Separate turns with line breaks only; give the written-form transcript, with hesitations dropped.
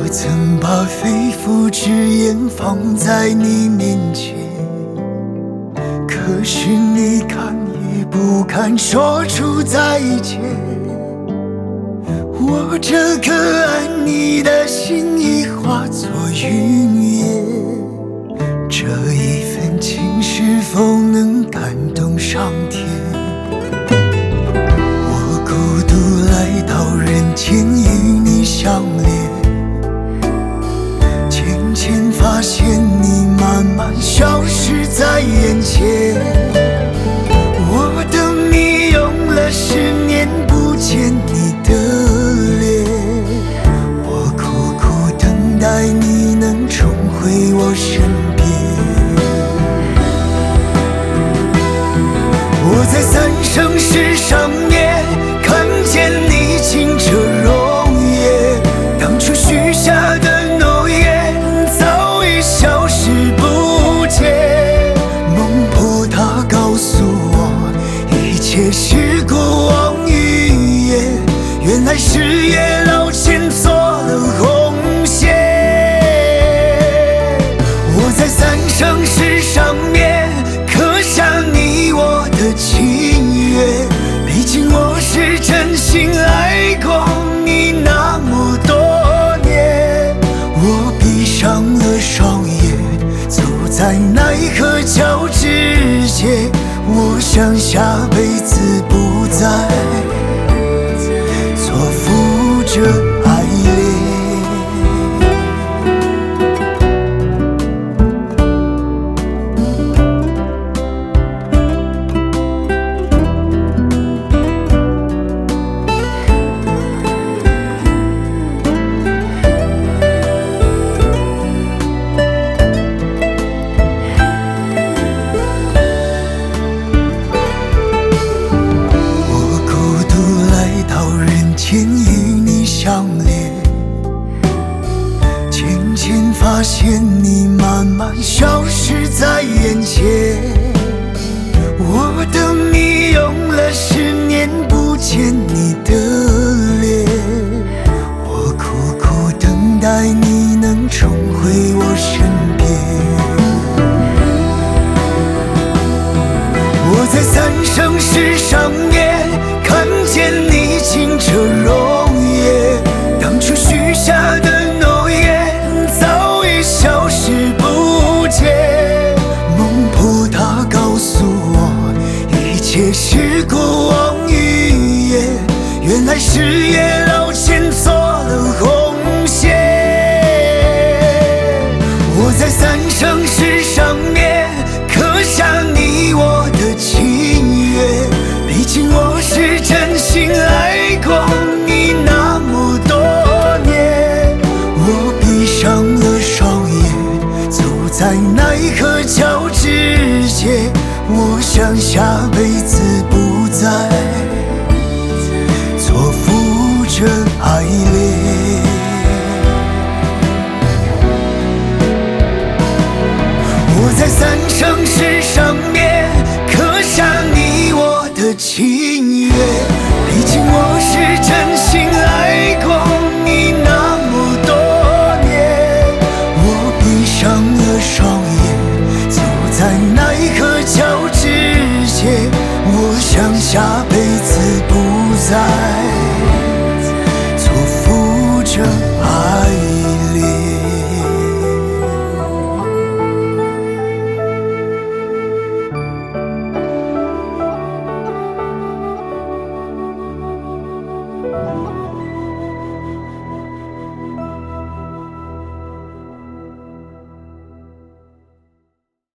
我曾把肺腑之言放在你面前，可是你看也不敢说出再见。我这颗爱你的心已化作云烟，这一份情是否能感动上天？我孤独来到人间与你相恋，渐渐发现你慢慢消失在眼前。我等你用了10年不见你的脸，我苦苦等待你能重回我身边。我在3生石上面看见你清澈容颜，当初许下的诺言早已消失不见。梦破它告诉我，一切是过往语言，原来是月老牵错了红线。我在3生石上面刻下你我的情约，毕竟我是真心爱过你那么多年。我闭上了双眼，走在奈何桥之间，我想下辈子不再错付这爱恋。与你相恋，渐渐发现你慢慢消失在眼前。我等你用了10年不见你的脸，我苦苦等待你能重回我身边。我在3生石上面看见你清澈容颜，当初许下的诺言早已消失不见。梦破它告诉我，一切是过往语言，原来是月老牵错了红线。我在3生石上面刻下你我的情约，毕竟我是真心爱过你那么多年。我闭上了双眼，走在奈何桥之间，我想下辈子不再错付这爱恋。我在3生石上面刻下你我的情约，毕竟我是真心爱过你那么多年。我闭上了双眼，走在奈何桥之间，我想下辈子不再